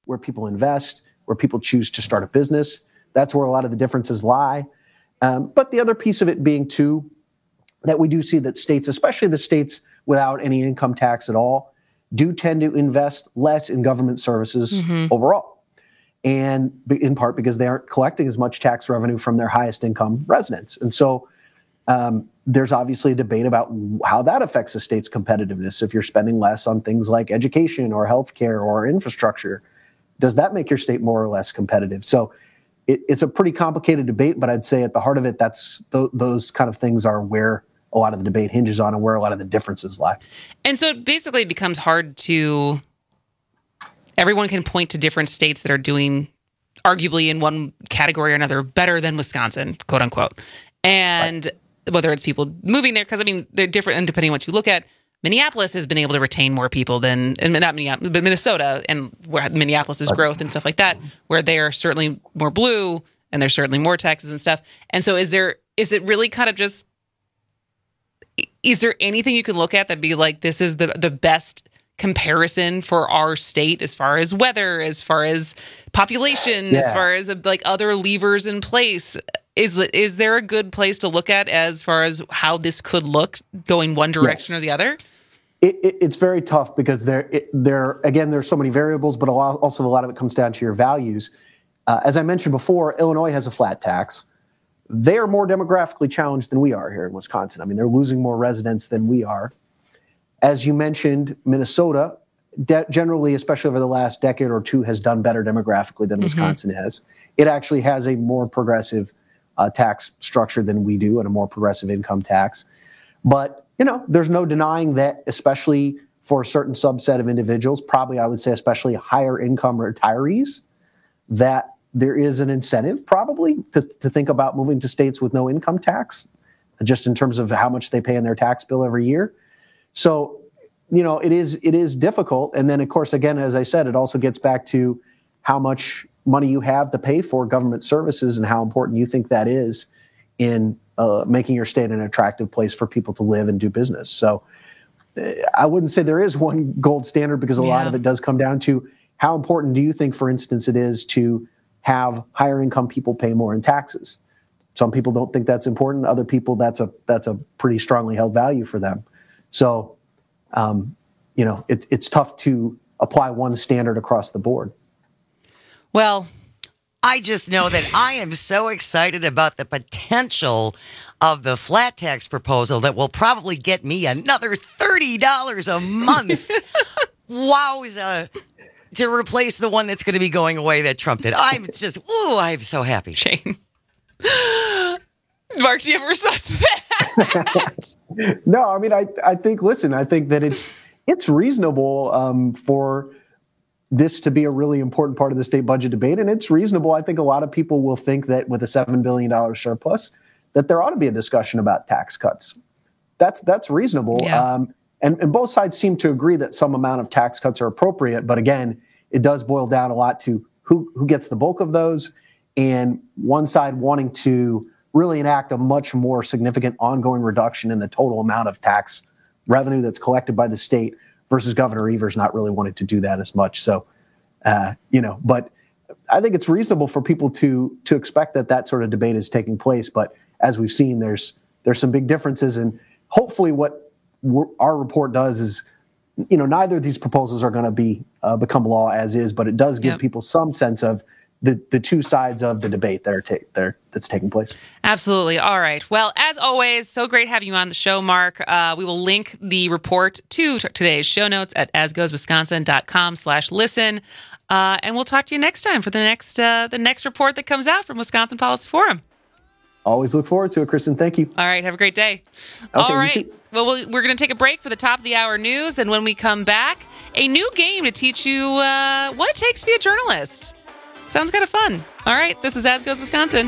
where people invest, where people choose to start a business. That's where a lot of the differences lie. Um, but the other piece of it being, too, that we do see that states, especially the states without any income tax at all, do tend to invest less in government services mm-hmm. overall. And in part because they aren't collecting as much tax revenue from their highest income residents. And so um, there's obviously a debate about how that affects a state's competitiveness. If you're spending less on things like education or healthcare or infrastructure, does that make your state more or less competitive? So it, it's a pretty complicated debate, but I'd say at the heart of it, that's th- those kind of things are where a lot of the debate hinges on and where a lot of the differences lie. And so it basically becomes hard to, everyone can point to different states that are doing arguably in one category or another better than Wisconsin, quote unquote. And right. whether it's people moving there, because I mean, they're different, and depending on what you look at, Minneapolis has been able to retain more people than, and not Minneapolis, but Minnesota, and where Minneapolis's right. growth and stuff like that, where they are certainly more blue and there's certainly more taxes and stuff. And so is there, is it really kind of just, is there anything you can look at that be like, this is the, the best comparison for our state as far as weather, as far as population, yeah. as far as like other levers in place? Is is there a good place to look at as far as how this could look going one direction yes. or the other? It, it, it's very tough because there, it, there again, there's so many variables, but a lot, also a lot of it comes down to your values. Uh, as I mentioned before, Illinois has a flat tax. They are more demographically challenged than we are here in Wisconsin. I mean, they're losing more residents than we are. As you mentioned, Minnesota, de- generally, especially over the last decade or two, has done better demographically than mm-hmm. Wisconsin has. It actually has a more progressive uh, tax structure than we do and a more progressive income tax. But you know, there's no denying that, especially for a certain subset of individuals, probably I would say especially higher income retirees, that there is an incentive probably to, to think about moving to states with no income tax, just in terms of how much they pay in their tax bill every year. So, you know, it is it is difficult. And then, of course, again, as I said, it also gets back to how much money you have to pay for government services and how important you think that is in uh, making your state an attractive place for people to live and do business. So uh, I wouldn't say there is one gold standard because a yeah. lot of it does come down to how important do you think, for instance, it is to have higher income people pay more in taxes. Some people don't think that's important. Other people, that's a that's a pretty strongly held value for them. So, um, you know, it, it's tough to apply one standard across the board. Well, I just know that I am so excited about the potential of the flat tax proposal that will probably get me another thirty dollars a month. Wowza. To replace the one that's going to be going away that Trump did. I'm just, ooh, I'm so happy. Shane. Mark, do you have a response to that? No, I mean, I, I think, listen, I think that it's it's reasonable um, for this to be a really important part of the state budget debate. And it's reasonable. I think a lot of people will think that with a seven billion dollars surplus, that there ought to be a discussion about tax cuts. That's that's reasonable. Yeah. Um, and, and both sides seem to agree that some amount of tax cuts are appropriate. But again, it does boil down a lot to who, who gets the bulk of those, and one side wanting to really enact a much more significant ongoing reduction in the total amount of tax revenue that's collected by the state versus Governor Evers not really wanting to do that as much. So, uh, you know, but I think it's reasonable for people to to expect that that sort of debate is taking place. But as we've seen, there's there's some big differences, and hopefully what we're, our report does is, you know, neither of these proposals are going to be uh, become law as is, but it does give yep. people some sense of the the two sides of the debate that are ta- that are, that's taking place. Absolutely. All right. Well, as always, so great having you on the show, Mark. Uh, we will link the report to t- today's show notes at asgoeswisconsin.com slash listen. Uh, and we'll talk to you next time for the next uh, the next report that comes out from Wisconsin Policy Forum. Always look forward to it, Kristen. Thank you. All right. Have a great day. Okay, All right. Well, we're going to take a break for the top of the hour news. And when we come back, a new game to teach you uh, what it takes to be a journalist. Sounds kind of fun. All right. This is As Goes Wisconsin.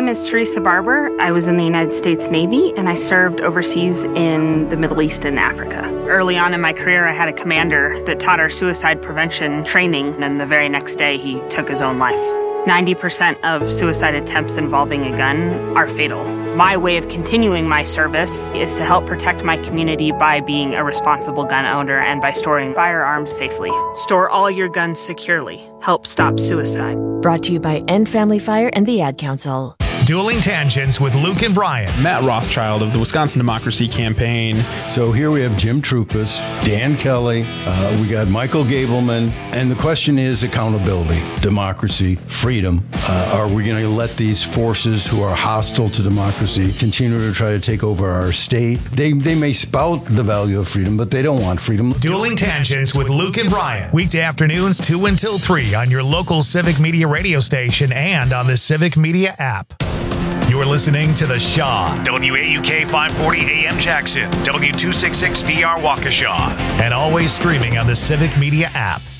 name is Teresa Barber. I was in the United States Navy and I served overseas in the Middle East and Africa. Early on in my career, I had a commander that taught our suicide prevention training, and the very next day he took his own life. ninety percent of suicide attempts involving a gun are fatal. My way of continuing my service is to help protect my community by being a responsible gun owner and by storing firearms safely. Store all your guns securely. Help stop suicide. Brought to you by End Family Fire and the Ad Council. Dueling Tangents with Luke and Brian. Matt Rothschild of the Wisconsin Democracy Campaign. So here we have Jim Trupus, Dan Kelly, uh, we got Michael Gableman, and the question is accountability, democracy, freedom. Uh, are we going to let these forces who are hostile to democracy continue to try to take over our state? They they may spout the value of freedom, but they don't want freedom. Dueling Tangents with Luke and Brian. Weekday afternoons two until three on your local Civic Media radio station and on the Civic Media app. You're listening to The Shaw, W A U K five forty A M Jackson, W two sixty-six D R Waukesha, and always streaming on the Civic Media app.